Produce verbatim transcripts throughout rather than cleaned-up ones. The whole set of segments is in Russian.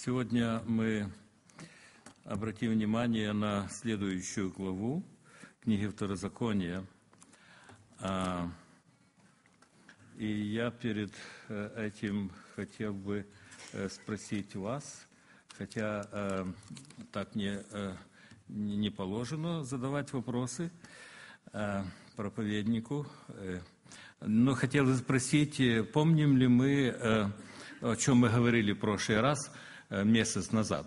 Сегодня мы обратим внимание на следующую главу книги Второзакония. И я перед этим хотел бы спросить вас, хотя так не, не положено задавать вопросы проповеднику, но хотел бы спросить, помним ли мы, о чем мы говорили в прошлый раз, месяц назад?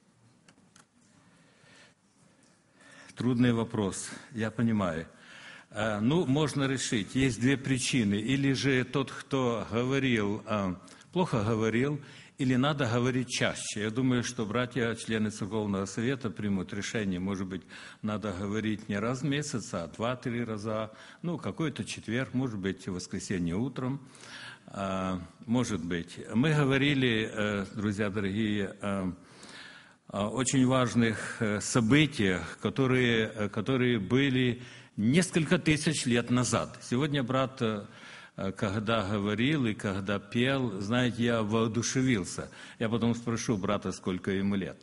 Трудный вопрос, я понимаю. Ну, можно решить. Есть две причины. Или же тот, кто говорил, плохо говорил, или надо говорить чаще. Я думаю, что братья, члены Церковного Совета, примут решение. Может быть, надо говорить не раз в месяц, а два-три раза. Ну, какой-то четверг, может быть, воскресенье утром. Может быть. Мы говорили, друзья дорогие, о очень важных событиях, которые, которые были несколько тысяч лет назад. Сегодня брат, когда говорил и когда пел, знаете, я воодушевился. Я потом спрошу брата, сколько ему лет.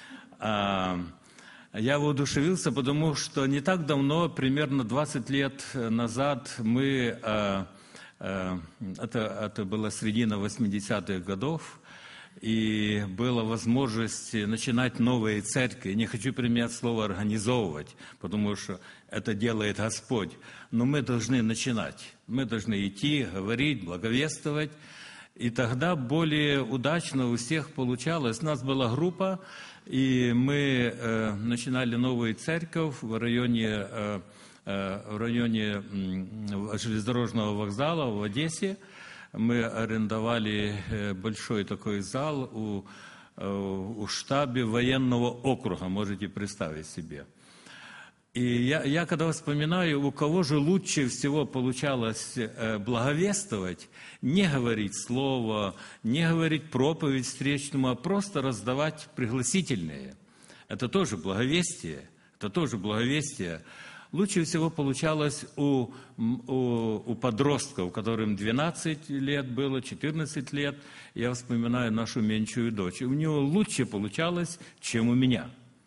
Я воодушевился, потому что не так давно, примерно двадцать лет назад, мы... Это, это была середина восьмидесятых годов, и была возможность начинать новые церкви. Не хочу применять слово «организовывать», потому что это делает Господь. Но мы должны начинать. Мы должны идти, говорить, благовествовать. И тогда более удачно у всех получалось. У нас была группа, и мы э, начинали новую церковь в районе... Э, в районе железнодорожного вокзала в Одессе. Мы арендовали большой такой зал у, у штаба военного округа, можете представить себе. И я, я когда вспоминаю, у кого же лучше всего получалось благовествовать, не говорить слово, не говорить проповедь встречному, а просто раздавать пригласительные. Это тоже благовестие, это тоже благовестие. Лучше всего получалось у, у, у подростков, которым двенадцать лет было, четырнадцать лет. Я вспоминаю нашу меньшую дочь. У нее лучше получалось, чем у меня.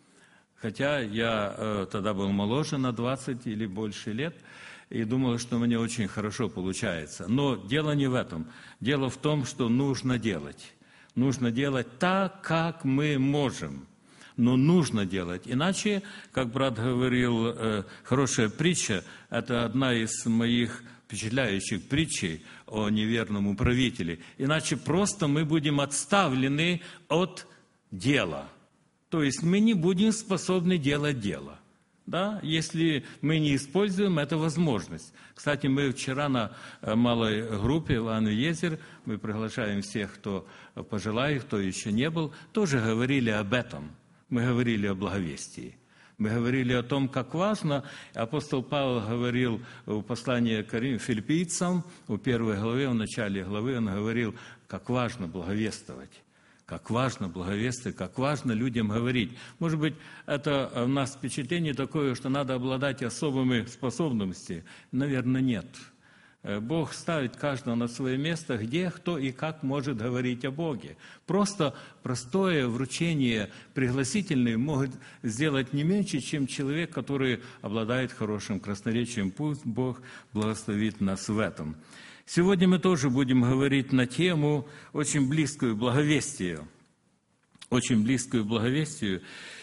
Хотя я э, тогда был моложе на двадцать или больше лет, и думал, что у меня очень хорошо получается. Но дело не в этом. Дело в том, что нужно делать. Нужно делать так, как мы можем. Но нужно делать. Иначе, как брат говорил, э, хорошая притча, это одна из моих впечатляющих притчей о неверном управителе. Иначе просто мы будем отставлены от дела. То есть мы не будем способны делать дело. Да? Если мы не используем эту возможность. Кстати, мы вчера на малой группе в Анне-Езер, мы приглашаем всех, кто пожелает, кто еще не был, тоже говорили об этом. Мы говорили о благовестии. Мы говорили о том, как важно. Апостол Павел говорил в послании к филиппийцам, в первой главе, в начале главы, он говорил, как важно благовествовать. Как важно благовествовать, как важно людям говорить. Может быть, это у нас впечатление такое, что надо обладать особыми способностями. Наверное, нет. Бог ставит каждого на свое место, где, кто и как может говорить о Боге. Просто простое вручение пригласительное может сделать не меньше, чем человек, который обладает хорошим красноречием. Пусть Бог благословит нас в этом. Сегодня мы тоже будем говорить на тему очень близкую благовестию. Очень близкую благовестию.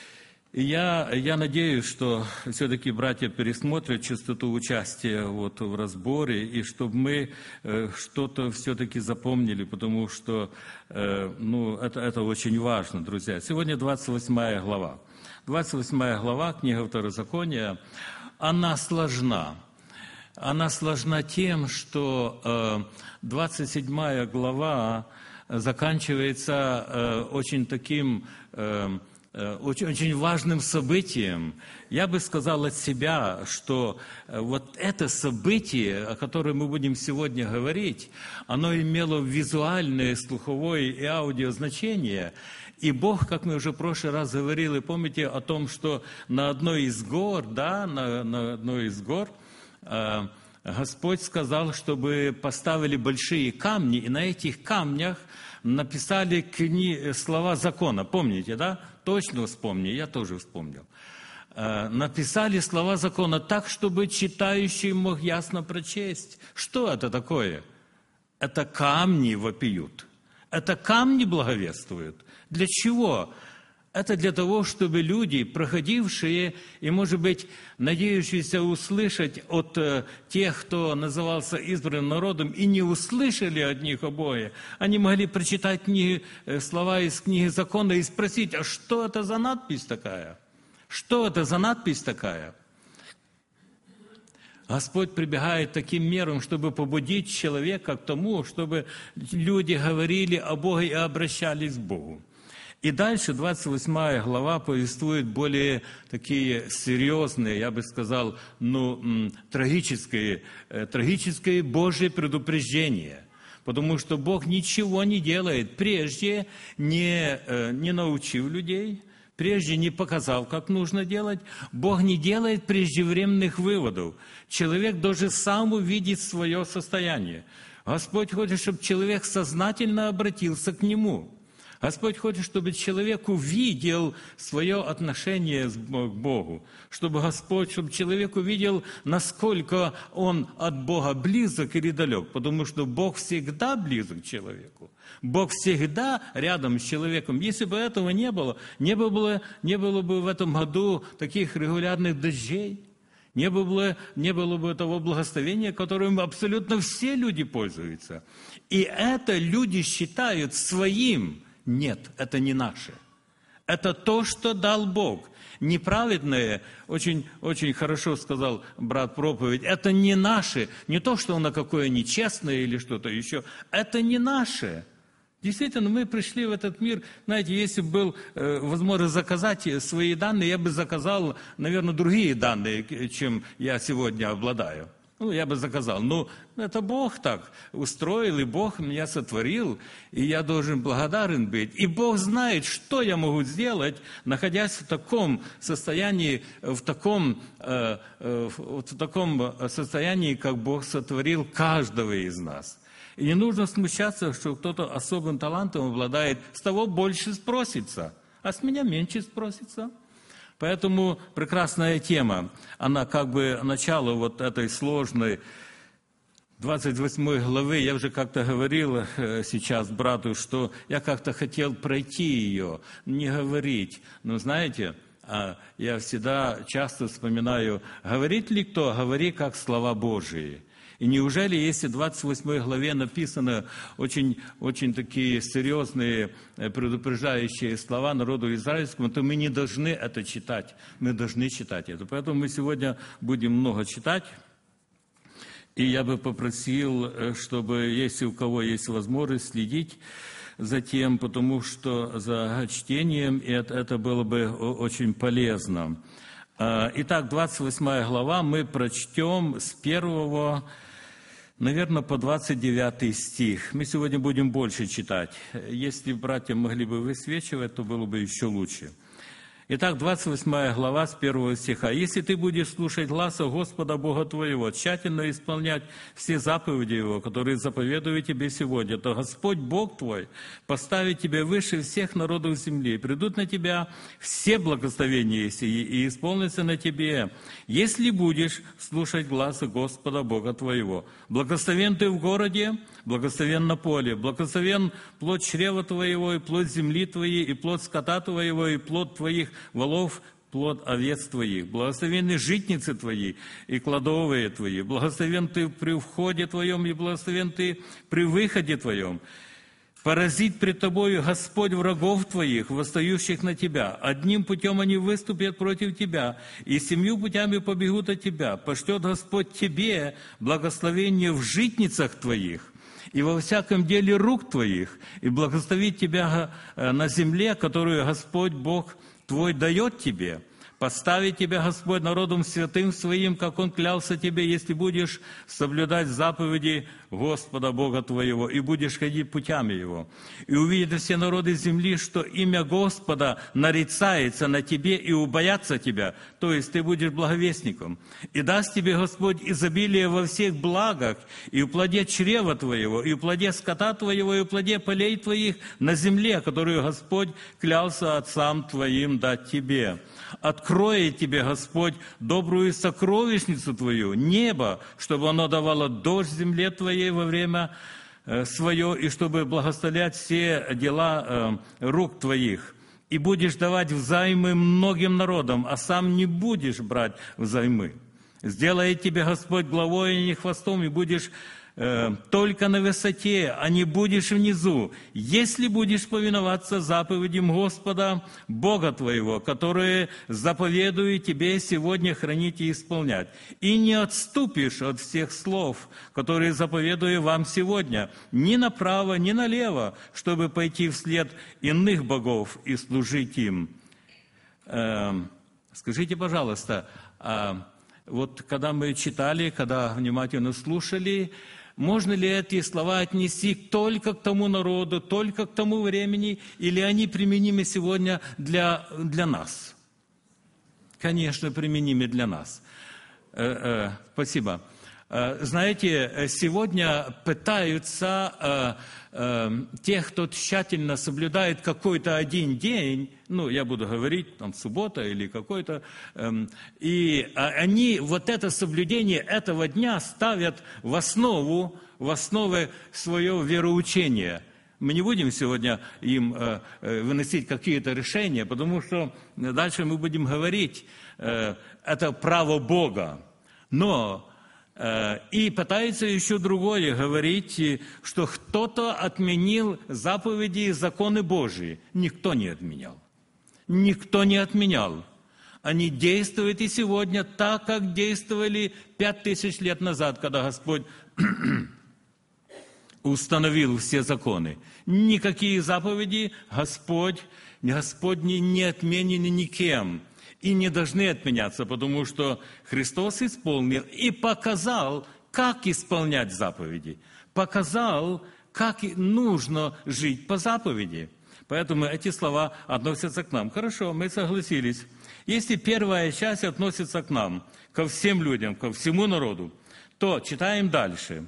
И я, я надеюсь, что все-таки братья пересмотрят частоту участия вот в разборе, и чтобы мы э, что-то все-таки запомнили, потому что э, ну, это, это очень важно, друзья. Сегодня двадцать восьмая глава. двадцать восьмая глава, книга Второзакония, она сложна. Она сложна тем, что э, двадцать седьмая глава заканчивается э, очень таким... Э, Очень, очень важным событием. Я бы сказал от себя, что вот это событие, о котором мы будем сегодня говорить, оно имело визуальное, слуховое и аудиозначение. И Бог, как мы уже в прошлый раз говорили, помните о том, что на одной из гор, да, на, на одной из гор, Господь сказал, чтобы поставили большие камни, и на этих камнях написали кни... слова закона. Помните, да? Точно вспомни, я тоже вспомнил. Написали слова закона так, чтобы читающий мог ясно прочесть. Что это такое? Это камни вопиют. Это камни благовествуют. Для чего? Это для того, чтобы люди, проходившие и, может быть, надеющиеся услышать от э, тех, кто назывался избранным народом, и не услышали от них обои, они могли прочитать книги, э, слова из книги закона и спросить, а что это за надпись такая? Что это за надпись такая? Господь прибегает к таким мерам, чтобы побудить человека к тому, чтобы люди говорили о Боге и обращались к Богу. И дальше двадцать восьмая глава повествует более такие серьезные, я бы сказал, ну, трагические, трагические Божьи предупреждения. Потому что Бог ничего не делает, прежде не, не научив людей, прежде не показав, как нужно делать. Бог не делает преждевременных выводов. Человек должен сам увидеть свое состояние. Господь хочет, чтобы человек сознательно обратился к Нему. Господь хочет, чтобы человек увидел свое отношение к Богу, чтобы Господь, чтобы человек увидел, насколько он от Бога близок или далек, потому что Бог всегда близок к человеку. Бог всегда рядом с человеком. Если бы этого не было, не было, не было бы в этом году таких регулярных дождей, не было, не было бы того благословения, которым абсолютно все люди пользуются. И это люди считают своим. Нет, это не наше. Это то, что дал Бог. Неправедное, очень, очень хорошо сказал брат проповедь, это не наше. Не то, что оно какое нечестное или что-то еще. Это не наше. Действительно, мы пришли в этот мир, знаете, если бы был э, возможность заказать свои данные, я бы заказал, наверное, другие данные, чем я сегодня обладаю. Ну, я бы заказал. Ну, это Бог так устроил, и Бог меня сотворил, и я должен благодарен быть. И Бог знает, что я могу сделать, находясь в таком состоянии, в таком, э, э, в таком состоянии, как Бог сотворил каждого из нас. И не нужно смущаться, что кто-то особым талантом обладает, с того больше спросится, а с меня меньше спросится. Поэтому прекрасная тема, она как бы начало вот этой сложной двадцать восьмой главы. Я уже как-то говорил сейчас брату, что я как-то хотел пройти ее, не говорить. Но знаете, я всегда часто вспоминаю, говорит ли кто, говори как слова Божии. И неужели, если в двадцать восьмой главе написаны очень, очень такие серьезные предупреждающие слова народу израильскому, то мы не должны это читать. Мы должны читать это. Поэтому мы сегодня будем много читать. И я бы попросил, чтобы, если у кого есть возможность, следить за тем, потому что за чтением это, это было бы очень полезно. Итак, двадцать восьмая глава мы прочтем с первого, наверное, по двадцать девятый стих. Мы сегодня будем больше читать. Если братья могли бы высвечивать, то было бы еще лучше. Итак, двадцать восьмая глава с первого стиха. «Если ты будешь слушать гласа Господа Бога твоего, тщательно исполнять все заповеди Его, которые заповедую тебе сегодня, то Господь Бог твой поставит тебя выше всех народов земли, и придут на тебя все благословения сии, и исполнятся на тебе, если будешь слушать гласа Господа Бога твоего. Благословен ты в городе, благословен на поле, благословен плод чрева твоего, и плод земли твоей, и плод скота твоего, и плод твоих волов, плод овец твоих, благословенны житницы твои и кладовые твои, благословен ты при входе твоем и благословен ты при выходе твоем. Поразит пред тобою Господь врагов твоих, восстающих на тебя. Одним путем они выступят против тебя, и семью путями побегут от тебя. Пошлет Господь тебе благословение в житницах твоих и во всяком деле рук твоих, и благословит тебя на земле, которую Господь Бог твой дает тебе. поставить тебя, Господь, народом святым своим, как Он клялся тебе, если будешь соблюдать заповеди Господа Бога твоего, и будешь ходить путями Его. И увидят все народы земли, что имя Господа нарицается на тебе и убоятся тебя, то есть ты будешь благовестником. И даст тебе Господь изобилие во всех благах, и в плоде чрева твоего, и в плоде скота твоего, и в плоде полей твоих на земле, которую Господь клялся отцам твоим дать тебе. Откроет тебе Господь добрую сокровищницу твою, небо, чтобы оно давало дождь земле твоей во время э, свое, и чтобы благословлять все дела э, рук твоих. И будешь давать взаймы многим народам, а сам не будешь брать взаймы. Сделает тебе Господь главой, а не хвостом, и будешь э, только на высоте, а не будешь внизу, если будешь повиноваться заповедям Господа, Бога твоего, которые заповедую тебе сегодня хранить и исполнять. И не отступишь от всех слов, которые заповедую вам сегодня, ни направо, ни налево, чтобы пойти вслед иных богов и служить им. Э, скажите, пожалуйста, э, вот когда мы читали, когда внимательно слушали, можно ли эти слова отнести только к тому народу, только к тому времени, или они применимы сегодня для, для нас? Конечно, применимы для нас. Э, э, спасибо. Э, знаете, сегодня пытаются э, э, те, кто тщательно соблюдает какой-то один день, ну, я буду говорить, там, суббота или какой-то, э, и они вот это соблюдение этого дня ставят в основу, в основе своего вероучения. Мы не будем сегодня им э, выносить какие-то решения, потому что дальше мы будем говорить, э, это право Бога. Но и пытается еще другое говорить, что кто-то отменил заповеди и законы Божии. Никто не отменял. Никто не отменял. Они действуют и сегодня так, как действовали пять тысяч лет назад, когда Господь установил все законы. Никакие заповеди Господь, Господь не отменены никем. И не должны отменяться, потому что Христос исполнил и показал, как исполнять заповеди. Показал, как нужно жить по заповеди. Поэтому эти слова относятся к нам. Хорошо, мы согласились. Если первая часть относится к нам, ко всем людям, ко всему народу, то читаем дальше.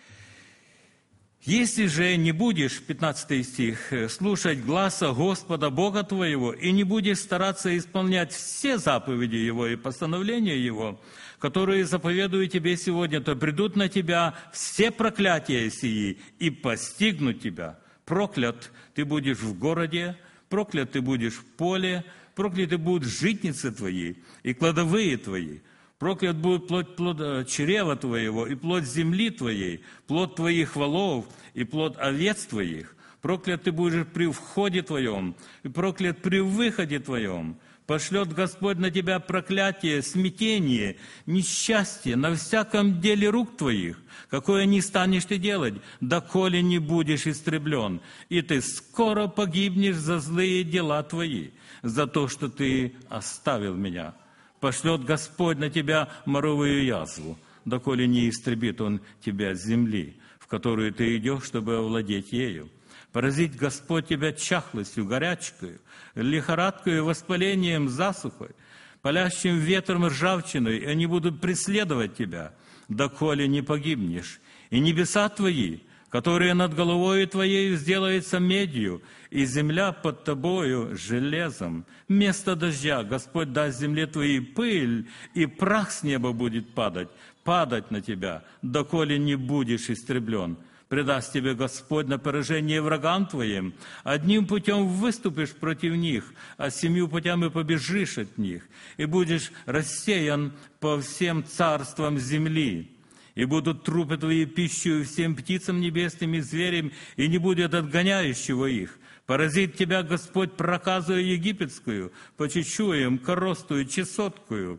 «Если же не будешь, пятнадцатый стих, слушать гласа Господа Бога твоего, и не будешь стараться исполнять все заповеди Его и постановления Его, которые заповедую тебе сегодня, то придут на тебя все проклятия сии и постигнут тебя. Проклят ты будешь в городе, проклят ты будешь в поле, прокляты будут житницы твои и кладовые твои. Проклят будет плод, плод чрева твоего, и плод земли твоей, плод твоих волов, и плод овец твоих. Проклят ты будешь при входе твоем, и проклят при выходе твоем. Пошлет Господь на тебя проклятие, смятение, несчастье на всяком деле рук твоих, какое не станешь ты делать, доколе не будешь истреблен. И ты скоро погибнешь за злые дела твои, за то, что ты оставил меня. Пошлет Господь на тебя моровую язву, доколе не истребит Он тебя с земли, в которую ты идешь, чтобы овладеть ею. Поразит Господь тебя чахлостью, горячкою, лихорадкою, воспалением, засухой, палящим ветром ржавчиной, и они будут преследовать тебя, доколе не погибнешь. И небеса твои, которые над головою твоей сделаются медью, и земля под тобою железом. Вместо дождя Господь даст земле твоей пыль, и прах с неба будет падать, падать на тебя, доколе не будешь истреблен. Предаст тебе Господь на поражение врагам твоим. Одним путем выступишь против них, а семью путями побежишь от них, и будешь рассеян по всем царствам земли. И будут трупы твои пищей всем птицам небесным и зверям, и не будет отгоняющего их. Поразит тебя Господь проказою египетскую, по чечуям, коростую, чесоткую,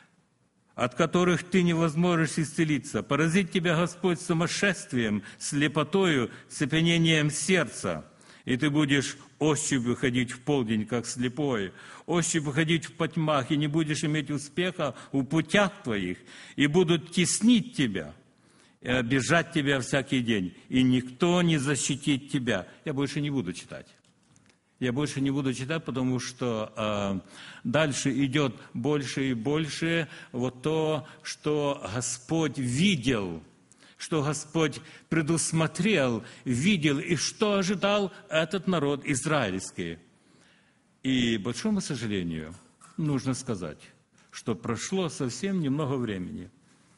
от которых ты не возможешь исцелиться. Поразит тебя Господь сумасшествием, слепотою, цепенением сердца. И ты будешь ощупью ходить в полдень, как слепой, ощупью ходить в потьмах, и не будешь иметь успеха в путях твоих, и будут теснить тебя, и обижать тебя всякий день, и никто не защитит тебя. Я больше не буду читать. Я больше не буду читать, потому что э, дальше идет больше и больше вот то, что Господь видел, что Господь предусмотрел, видел, и что ожидал этот народ израильский. И, к большому сожалению, нужно сказать, что прошло совсем немного времени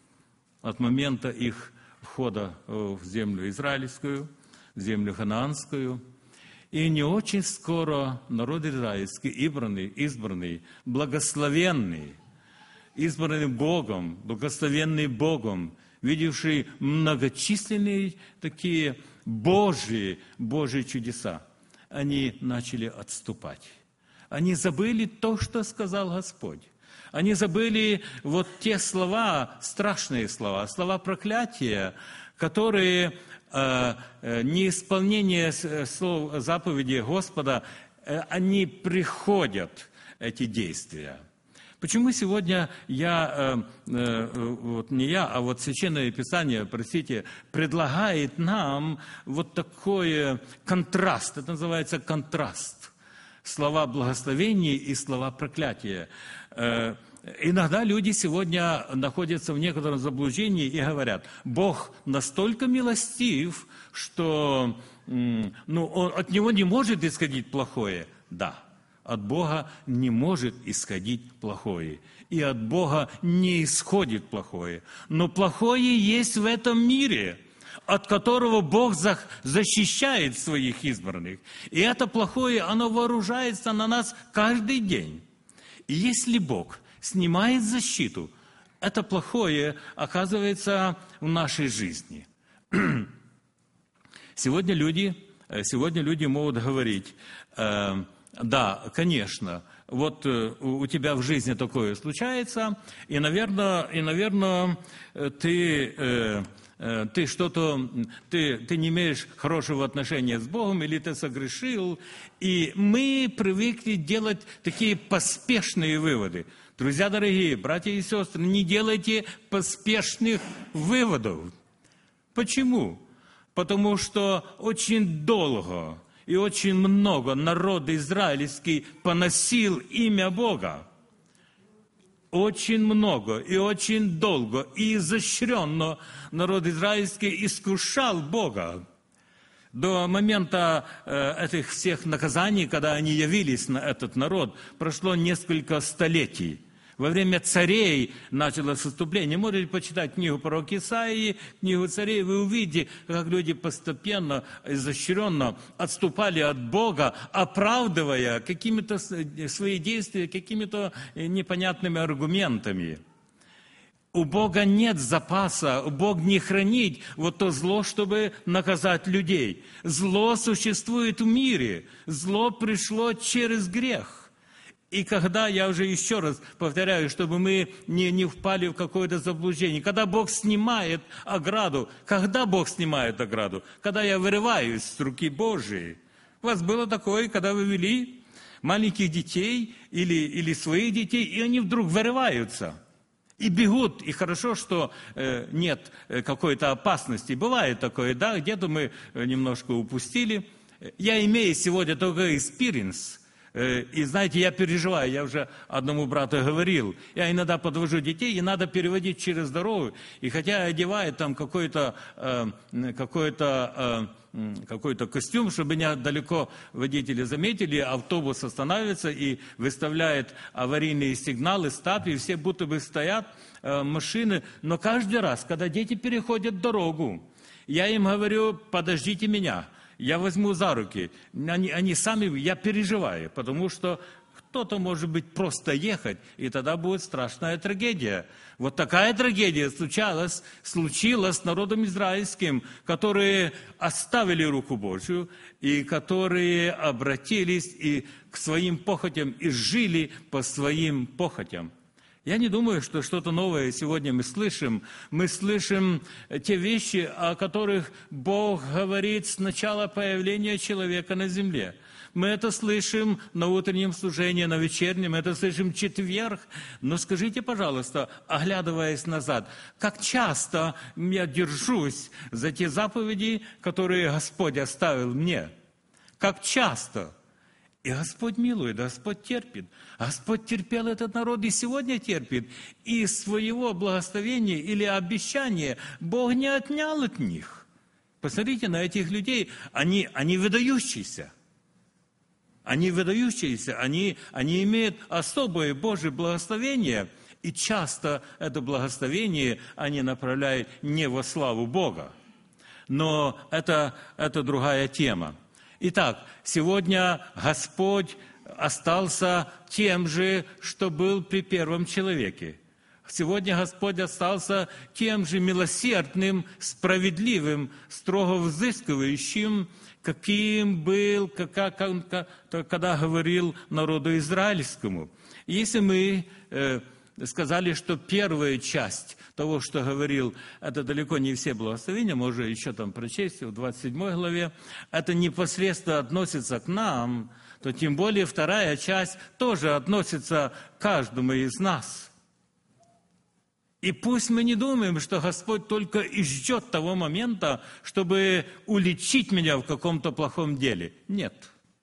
от момента их входа в землю израильскую, в землю ханаанскую. И не очень скоро народ израильский, избранный, избранный, благословенный, избранный Богом, благословенный Богом, видевший многочисленные такие Божьи, Божьи чудеса, они начали отступать. Они забыли то, что сказал Господь. Они забыли вот те слова, страшные слова, слова проклятия, которые э, э, неисполнение слов заповеди Господа, э, они приходят, эти действия. Почему сегодня я, э, э, вот не я, а вот Священное Писание, простите, предлагает нам вот такой контраст, это называется контраст, слова благословения и слова проклятия. Э, Иногда люди сегодня находятся в некотором заблуждении и говорят, Бог настолько милостив, что ну, он, от Него не может исходить плохое. Да, от Бога не может исходить плохое. И от Бога не исходит плохое. Но плохое есть в этом мире, от которого Бог защищает своих избранных. И это плохое, оно вооружается на нас каждый день. И если Бог снимает защиту, это плохое оказывается в нашей жизни. Сегодня люди, сегодня люди могут говорить, э, да, конечно, вот э, у тебя в жизни такое случается, и, наверное, и, наверное ты... Э, ты что-то, ты, ты не имеешь хорошего отношения с Богом, или ты согрешил, и мы привыкли делать такие поспешные выводы. Друзья дорогие, братья и сестры, не делайте поспешных выводов. Почему? Потому что очень долго и очень много народ израильский поносил имя Бога. Очень много и очень долго и изощренно народ израильский искушал Бога. До момента э, этих всех наказаний, когда они явились на этот народ, прошло несколько столетий. Во время царей началось отступление. Можете почитать книгу пророка Исаии, книгу царей, вы увидите, как люди постепенно, изощренно отступали от Бога, оправдывая какими-то свои действия какими-то непонятными аргументами. У Бога нет запаса, Бог не хранит вот то зло, чтобы наказать людей. Зло существует в мире, зло пришло через грех. И когда, я уже еще раз повторяю, чтобы мы не, не впали в какое-то заблуждение, когда Бог снимает ограду, когда Бог снимает ограду? Когда я вырываюсь с руки Божией. У вас было такое, когда вы вели маленьких детей или, или своих детей, и они вдруг вырываются и бегут. И хорошо, что э, нет какой-то опасности. Бывает такое, да, где-то мы немножко упустили. Я имею сегодня только experience. И знаете, я переживаю, я уже одному брату говорил, я иногда подвожу детей, и надо переводить через дорогу, и хотя одевает там какой-то, э, какой-то, э, какой-то костюм, чтобы меня далеко водители заметили, автобус останавливается и выставляет аварийные сигналы, стоп, и все будто бы стоят, э, машины, но каждый раз, когда дети переходят дорогу, я им говорю, подождите меня. Я возьму за руки, они, они сами, я переживаю, потому что кто-то, может быть, просто ехать, и тогда будет страшная трагедия. Вот такая трагедия случалась, случилась с народом израильским, которые оставили руку Божью, и которые обратились и к своим похотям, и жили по своим похотям. Я не думаю, что что-то новое сегодня мы слышим. Мы слышим те вещи, о которых Бог говорит с начала появления человека на земле. Мы это слышим на утреннем служении, на вечернем, мы это слышим в четверг. Но скажите, пожалуйста, оглядываясь назад, как часто я держусь за те заповеди, которые Господь оставил мне? Как часто? И Господь милует, Господь терпит. Господь терпел этот народ и сегодня терпит. И своего благословения или обещания Бог не отнял от них. Посмотрите на этих людей, они, они выдающиеся. Они выдающиеся, они, они имеют особое Божье благословение, и часто это благословение они направляют не во славу Бога. Но это, это другая тема. Итак, сегодня Господь остался тем же, что был при первом человеке. Сегодня Господь остался тем же милосердным, справедливым, строго взыскивающим, каким был, когда говорил народу израильскому. Если мы э, сказали, что первая часть того, что говорил, это далеко не все благословения, можно еще там прочесть в двадцать седьмой главе, это непосредственно относится к нам, то тем более вторая часть тоже относится к каждому из нас. И пусть мы не думаем, что Господь только и ждет того момента, чтобы уличить меня в каком-то плохом деле. Нет.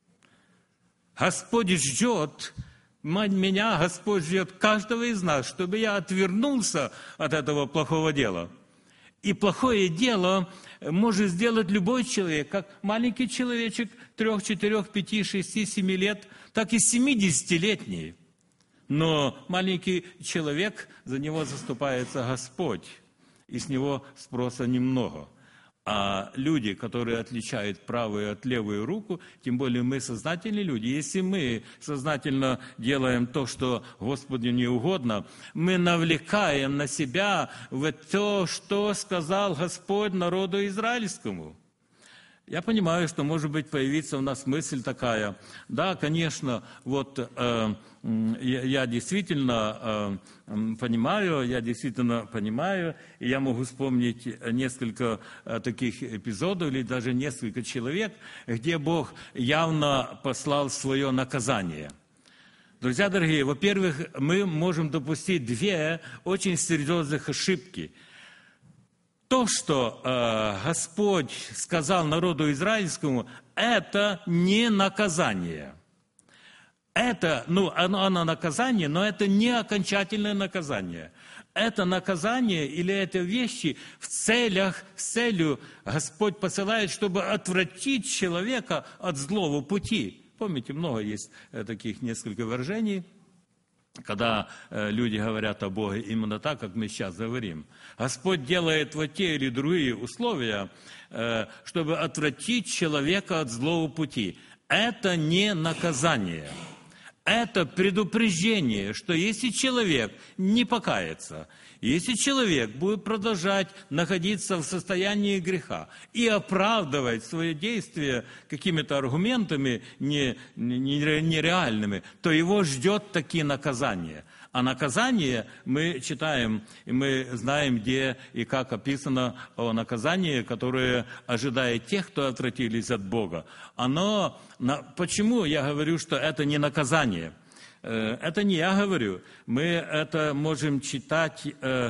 Господь ждет меня, Господь ждет каждого из нас, чтобы я отвернулся от этого плохого дела. И плохое дело может сделать любой человек, как маленький человечек трех, четырех, пяти, шести, семи лет, так и семидесятилетний. Но маленький человек, за него заступается Господь, и с него спроса немного. А люди, которые отличают правую от левую руку, тем более мы сознательные люди, если мы сознательно делаем то, что Господу не угодно, мы навлекаем на себя в то, что сказал Господь народу израильскому. Я понимаю, что, может быть, появится у нас мысль такая. Да, конечно, вот э, я, я действительно э, понимаю, я действительно понимаю, и я могу вспомнить несколько э, таких эпизодов, или даже несколько человек, где Бог явно послал свое наказание. Друзья дорогие, во-первых, мы можем допустить две очень серьезных ошибки. То, что э, Господь сказал народу израильскому, это не наказание. Это, ну, оно, оно наказание, но это не окончательное наказание. Это наказание или это вещи в целях, с целью Господь посылает, чтобы отвратить человека от злого пути. Помните, много есть э, таких несколько выражений, когда э, люди говорят о Боге именно так, как мы сейчас говорим. Господь делает вот те или другие условия, э, чтобы отвратить человека от злого пути. Это не наказание. Это предупреждение, что если человек не покается, если человек будет продолжать находиться в состоянии греха и оправдывать свои действия какими-то аргументами не, не, нереальными, то его ждет такие наказания. А наказание мы читаем, и мы знаем, где и как описано о наказании, которое ожидает тех, кто отвратились от Бога. Оно, почему я говорю, что это не наказание? Это не я говорю. Мы это можем читать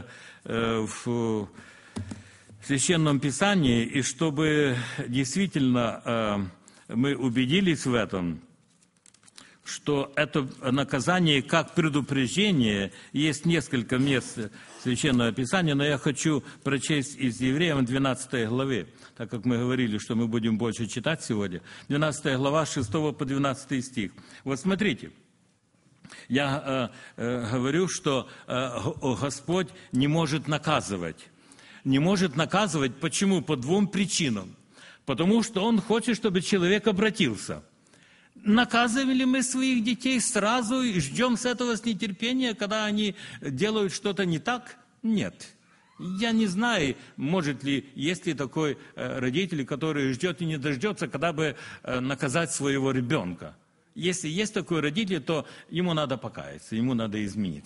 в Священном Писании, и чтобы действительно мы убедились в этом, что это наказание как предупреждение, есть несколько мест Священного Писания, но я хочу прочесть из Евреям двенадцатой главы, так как мы говорили, что мы будем больше читать сегодня. двенадцатая глава, с шестого по двенадцатый стих. Вот смотрите, я э, э, говорю, что э, Господь не может наказывать. Не может наказывать, почему? По двум причинам. Потому что Он хочет, чтобы человек обратился. Наказывали мы своих детей сразу и ждем с этого с нетерпения, когда они делают что-то не так? Нет. Я не знаю, может ли, есть ли такой родитель, который ждет и не дождется, когда бы наказать своего ребенка. Если есть такой родитель, то ему надо покаяться, ему надо измениться.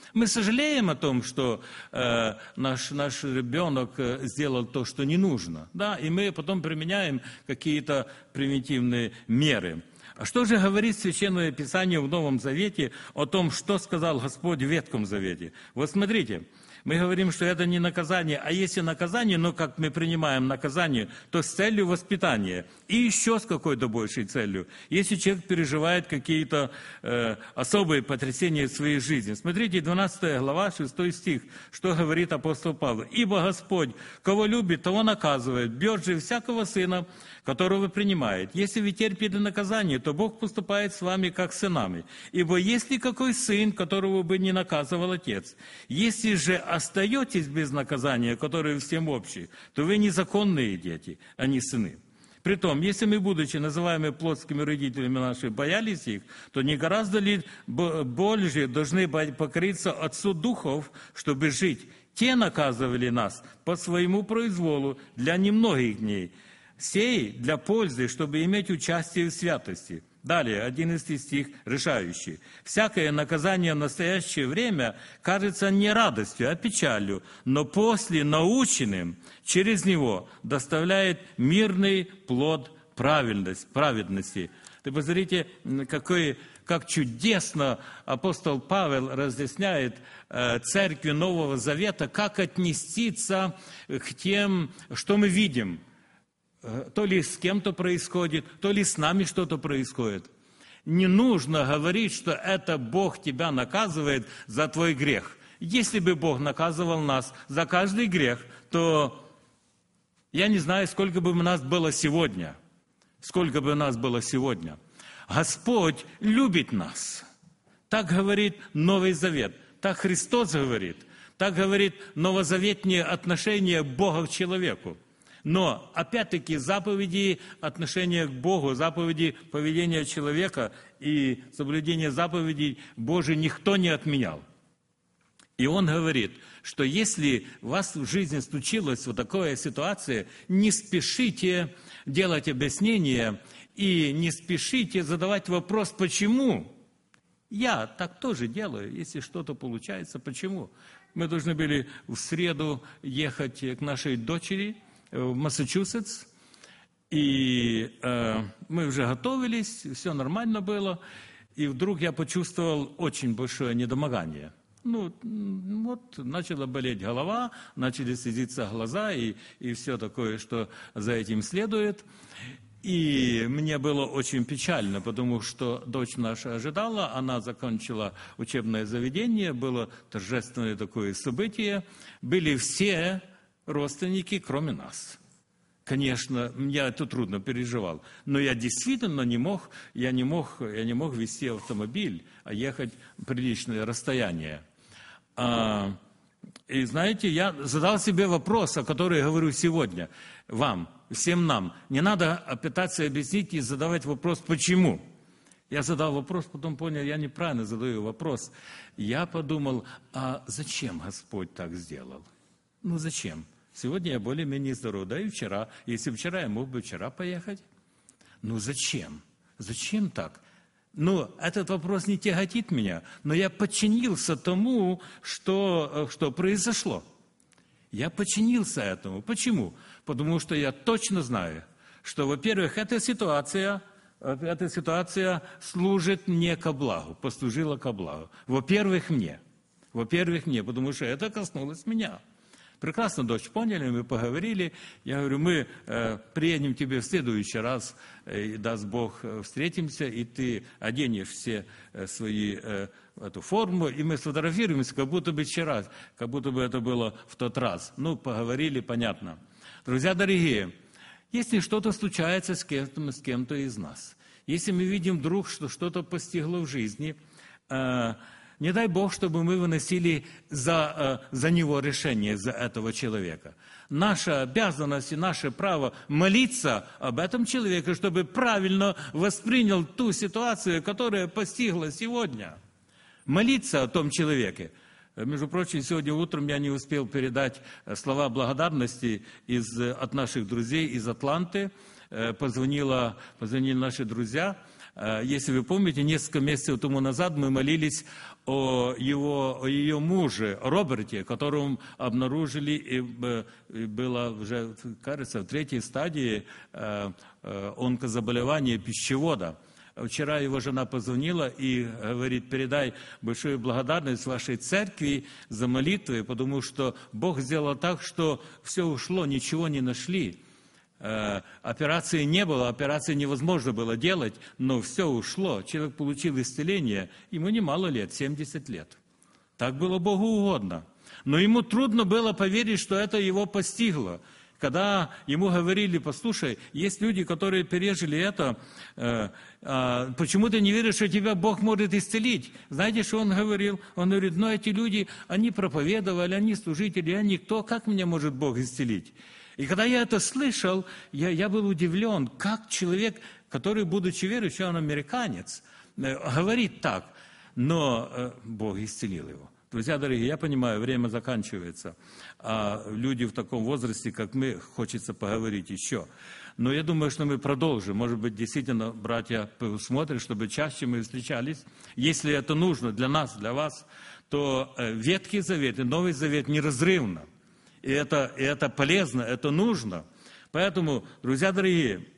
Мы сожалеем о том, что э, наш, наш ребенок сделал то, что не нужно, да, и мы потом применяем какие-то примитивные меры. А что же говорит Священное Писание в Новом Завете о том, что сказал Господь в Ветхом Завете? Вот смотрите, мы говорим, что это не наказание, а если наказание, но как мы принимаем наказание, то с целью воспитания и еще с какой-то большей целью. Если человек переживает какие-то э, особые потрясения в своей жизни. Смотрите, двенадцатая глава, шестой стих, что говорит апостол Павел. «Ибо Господь, кого любит, того наказывает, бьет же всякого сына, которого принимает. Если вы терпите наказание, то Бог поступает с вами, как с сынами. Ибо есть ли какой сын, которого бы не наказывал отец? Если же остаетесь без наказания, которое всем общее, то вы незаконные дети, а не сыны». Притом, если мы, будучи называемыми плотскими родителями наши, боялись их, то не гораздо ли больше должны покориться Отцу Духов, чтобы жить? Те наказывали нас по своему произволу для немногих дней, сей для пользы, чтобы иметь участие в святости. Далее, одиннадцатый стих, решающий. «Всякое наказание в настоящее время кажется не радостью, а печалью, но после наученным через него доставляет мирный плод праведности». праведности. Ты посмотрите, какой, как чудесно апостол Павел разъясняет э, церкви Нового Завета, как отнестись к тем, что мы видим. То ли с кем-то происходит, то ли с нами что-то происходит. Не нужно говорить, что это Бог тебя наказывает за твой грех. Если бы Бог наказывал нас за каждый грех, то я не знаю, сколько бы нас было сегодня. Сколько бы нас было сегодня. Господь любит нас. Так говорит Новый Завет. Так Христос говорит. Так говорит новозаветнее отношение Бога к человеку. Но, опять-таки, заповеди отношения к Богу, заповеди поведения человека и соблюдения заповедей Божьих никто не отменял. И он говорит, что если у вас в жизни случилась вот такая ситуация, не спешите делать объяснения и не спешите задавать вопрос «почему?». Я так тоже делаю, если что-то получается, почему? Мы должны были в среду ехать к нашей дочери в Массачусетс, и э, мы уже готовились, все нормально было, и вдруг я почувствовал очень большое недомогание. Ну, вот, начала болеть голова, начали слезиться глаза, и, и все такое, что за этим следует. И мне было очень печально, потому что дочь наша ожидала, она закончила учебное заведение, было торжественное такое событие, были все родственники, кроме нас. Конечно, я это трудно переживал, но я действительно не мог, я не мог, я не мог вести автомобиль, а ехать приличное расстояние. А, и знаете, я задал себе вопрос, о котором я говорю сегодня вам, всем нам. Не надо пытаться объяснить и задавать вопрос «почему?». Я задал вопрос, потом понял, я неправильно задаю вопрос. Я подумал, а зачем Господь так сделал? Ну зачем? Сегодня я более-менее здоров, да и вчера. Если вчера, я мог бы вчера поехать. Ну зачем? Зачем так? Ну, этот вопрос не тяготит меня, но я подчинился тому, что, что произошло. Я подчинился этому. Почему? Потому что я точно знаю, что, во-первых, эта ситуация, эта ситуация служит мне ко благу, послужила ко благу. Во-первых, мне. Во-первых, мне, потому что это коснулось меня. Прекрасно, дочь, поняли, мы поговорили. Я говорю, мы э, приедем к тебе в следующий раз, э, даст Бог, э, встретимся, и ты оденешь все э, свои, э, эту форму, и мы сфотографируемся, как будто бы вчера, как будто бы это было в тот раз. Ну, поговорили, понятно. Друзья дорогие, если что-то случается с кем-то, с кем-то из нас, если мы видим вдруг, что что-то постигло в жизни, э, не дай Бог, чтобы мы выносили за, за него решение, за этого человека. Наша обязанность и наше право молиться об этом человеке, чтобы правильно воспринял ту ситуацию, которая постигла сегодня. Молиться о том человеке. Между прочим, сегодня утром я не успел передать слова благодарности из, от наших друзей из Атланты. Позвонила, позвонили наши друзья. Если вы помните, несколько месяцев тому назад мы молились о, его, о ее муже, Роберте, которому обнаружили, и было уже, кажется, в третьей стадии онкозаболевания пищевода. Вчера его жена позвонила и говорит: передай большую благодарность вашей церкви за молитвы, потому что Бог сделал так, что все ушло, ничего не нашли. Операции не было, операции невозможно было делать, но все ушло. Человек получил исцеление, ему немало лет, семьдесят лет. Так было Богу угодно. Но ему трудно было поверить, что это его постигло. Когда ему говорили: послушай, есть люди, которые пережили это, э, э, почему ты не веришь, что тебя Бог может исцелить? Знаете, что он говорил? Он говорит: ну эти люди, они проповедовали, они служители, я никто, как меня может Бог исцелить? И когда я это слышал, я, я был удивлен, как человек, который, будучи верующим, он американец, э, говорит так, но э, Бог исцелил его. Друзья дорогие, я понимаю, время заканчивается, а люди в таком возрасте, как мы, хочется поговорить еще. Но я думаю, что мы продолжим. Может быть, действительно, братья смотрят, чтобы чаще мы встречались. Если это нужно для нас, для вас, то Ветхий Завет и Новый Завет неразрывно. И это, и это полезно, это нужно. Поэтому, друзья дорогие,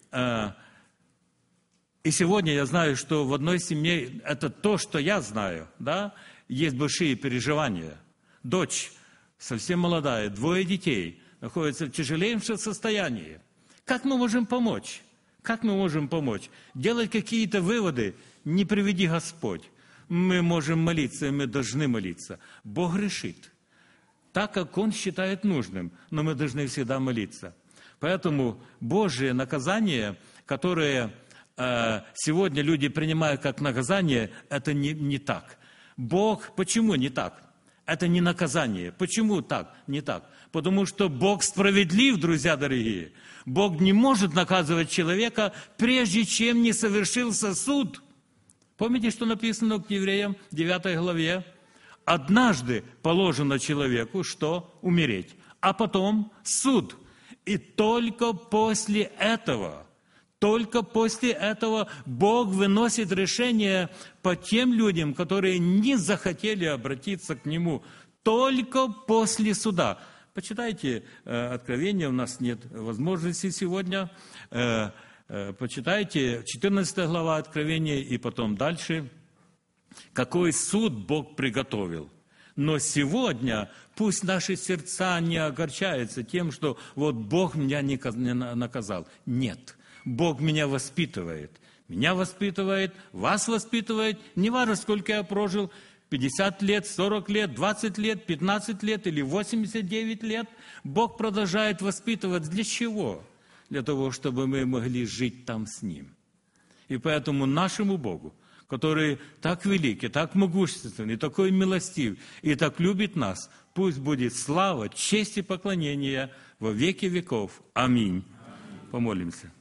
и сегодня я знаю, что в одной семье, это то, что я знаю, да, есть большие переживания. Дочь совсем молодая, двое детей, находятся в тяжелейшем состоянии. Как мы можем помочь? Как мы можем помочь? Делать какие-то выводы? Не приведи Господь. Мы можем молиться, и мы должны молиться. Бог решит, так, как Он считает нужным, но мы должны всегда молиться. Поэтому Божие наказание, которое э, сегодня люди принимают как наказание, это не, не так. Бог, почему не так? Это не наказание. Почему так? Не так. Потому что Бог справедлив, друзья дорогие. Бог не может наказывать человека, прежде чем не совершился суд. Помните, что написано к Евреям, девятой главе? Однажды положено человеку, что? Умереть. А потом суд. И только после этого... Только после этого Бог выносит решение по тем людям, которые не захотели обратиться к Нему. Только после суда. Почитайте э, Откровение, у нас нет возможности сегодня. Э, э, почитайте четырнадцатая глава Откровения и потом дальше. Какой суд Бог приготовил. Но сегодня пусть наши сердца не огорчаются тем, что вот Бог меня не наказал. Нет. Бог меня воспитывает. Меня воспитывает, вас воспитывает. Не важно, сколько я прожил, пятьдесят лет, сорок лет, двадцать лет, пятнадцать лет или восемьдесят девять лет. Бог продолжает воспитывать. Для чего? Для того, чтобы мы могли жить там с Ним. И поэтому нашему Богу, который так велик, и так могущественный, и такой милостив, и так любит нас, пусть будет слава, честь и поклонение во веки веков. Аминь. Помолимся.